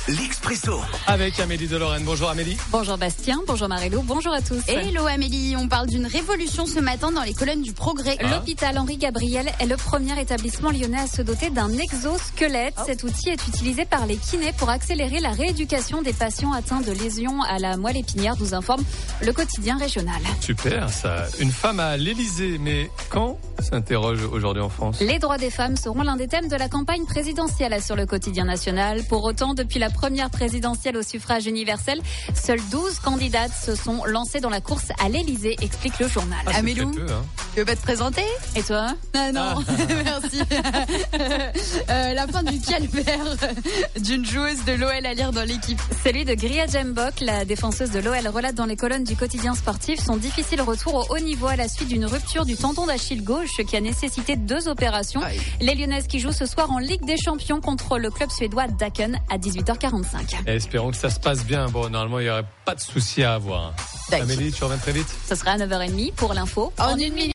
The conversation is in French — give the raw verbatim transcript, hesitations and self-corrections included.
l'Expresso. Avec Amélie de Lorraine. Bonjour Amélie. Bonjour Bastien, bonjour Marie-Lou, bonjour à tous. Hello Amélie, on parle d'une révolution ce matin dans les colonnes du Progrès. Ah. L'hôpital Henri Gabriel est le premier établissement lyonnais à se doter d'un exosquelette. Oh. Cet outil est utilisé par les kinés pour accélérer la rééducation des patients atteints de lésions à la moelle épinière, nous informe le quotidien régional. Super ça. Une femme à l'Élysée, mais quand s'interroge aujourd'hui en France? Les droits des femmes seront l'un des thèmes de la campagne présidentielle sur le quotidien national. Pour autant, depuis la première présidentielle au suffrage universel, seules douze candidates se sont lancées dans la course à l'Élysée, explique le journal. Ah, Amélou, peu, hein. tu veux pas te présenter? Et toi? Ah non, ah. Merci. euh, la fin du calvaire d'une joueuse de l'O L à lire dans l'équipe. Celui de Gria Djembok, la défenseuse de l'O L, relate dans les colonnes du quotidien sportif son difficile retour au haut niveau à la suite d'une rupture du tendon d'Achille gauche qui a nécessité deux opérations. Aïe. Les Lyonnaises qui jouent ce soir en Ligue des Champions contre le club suédois Daken à dix-huit heures quarante-cinq. Et espérons que ça se passe bien. Bon, normalement, il n'y aurait pas de souci à avoir. Amélie, tu reviens très vite. Ce sera à neuf heures trente pour l'info. En une minute.